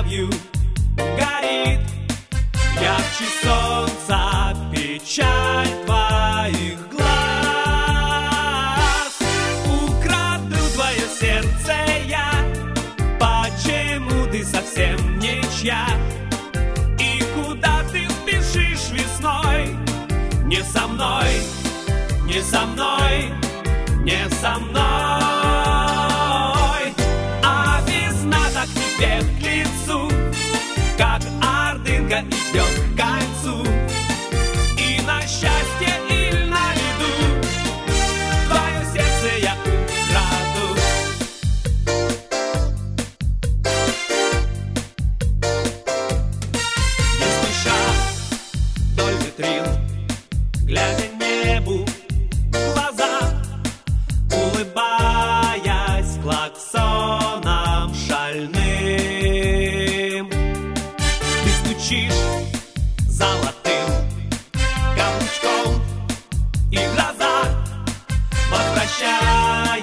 яростью горит ярче солнца печаль твоих глаз. Украду твое сердце я, почему ты совсем ничья? И куда ты спешишь весной? Не со мной, не со мной, не со мной. А весна так тебе к лицу, как ордынка идет